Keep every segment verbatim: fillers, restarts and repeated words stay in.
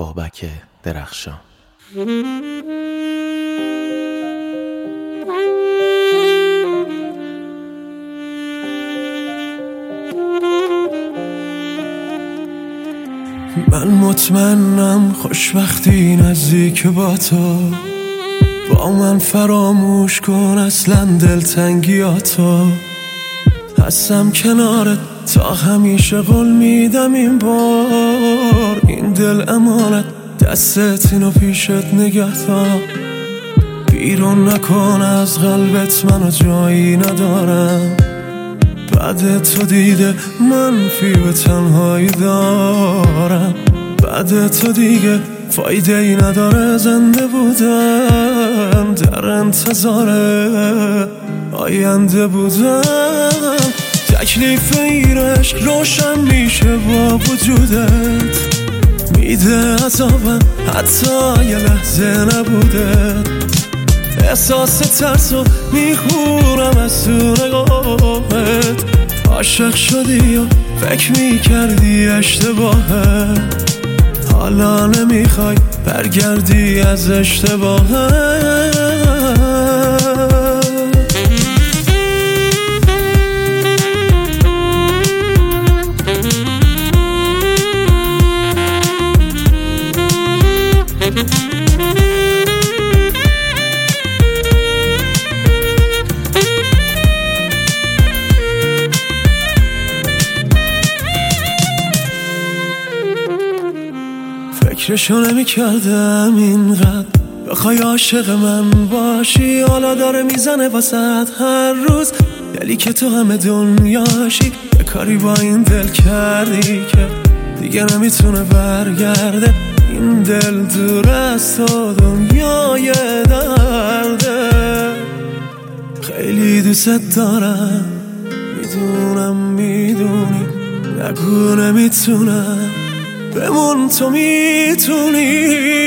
بابک درخشان. من مطمئنم خوشبختی نزدیک با تو، با من فراموش کن اصلا دلتنگیاتو. هستم کنارت تا همیشه، قول میدم این بار این دل امانت دستت اینو پیشت نگه دار. بیرون نکن از قلبت، منو جایی ندارم. بعد تو دیده منفی به تنهایی دارم. بعد تو دیگه فایده ای نداره زنده بودم، در انتظار آینده بودم. تکلیف این عشق روشن میشه با وجودت، میده عذابم حتی یه لحظه نبوده. احساس ترسو میخورم از تو نگاهت، عاشق شدی و فکر میکردی اشتباهه، حالا نمیخوای برگردی از اشتباهه. فکرشو نمی کردم اینقدر بخوای عاشق من باشی. حالا داره میزنه واسد هر روز دلی که تو همه دنیاشی. یه کاری با این دل کردی که دیگه نمیتونه برگرده. این دل دور از تو دنیای درده. خیلی دوست دارم، میدونم میدونی، نگو نمیتونم، بمون تو میتونی.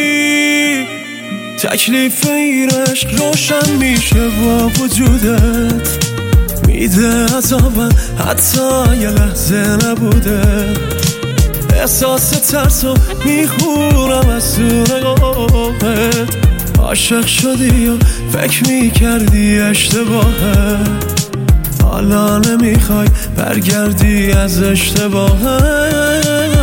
تکلیف این عشق روشن میشه با وجودت، میده عذابم حتی یه لحظه نبوده. احساس ترسو میخورم از تو نگاهت، عاشق شدی و فکر میکردی اشتباهه، حالا نمیخوای برگردی از اشتباهه.